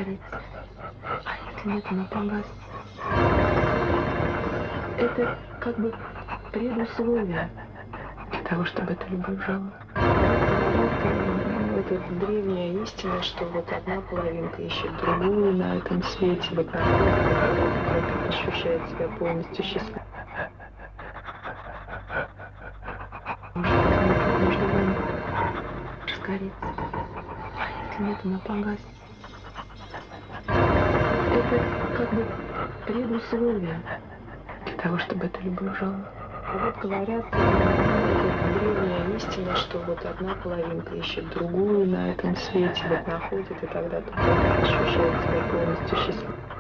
разгорится. А если нет, оно погас. Это как бы предусловие для того, чтобы эта любовь жила. Вот говорят, это древняя истина, что вот одна половинка ищет другую на этом свете, вот находит, и тогда как ощущает себя полностью счастливой. Может возникнуть между вами, разгорится. А если нет, оно погас. Это как бы предусловие для того, чтобы эта любовь жила. Вот говорят, это древняя истина, что вот одна половинка ищет другую на этом свете, вот находит, и тогда ощущает себя полностью счастливой.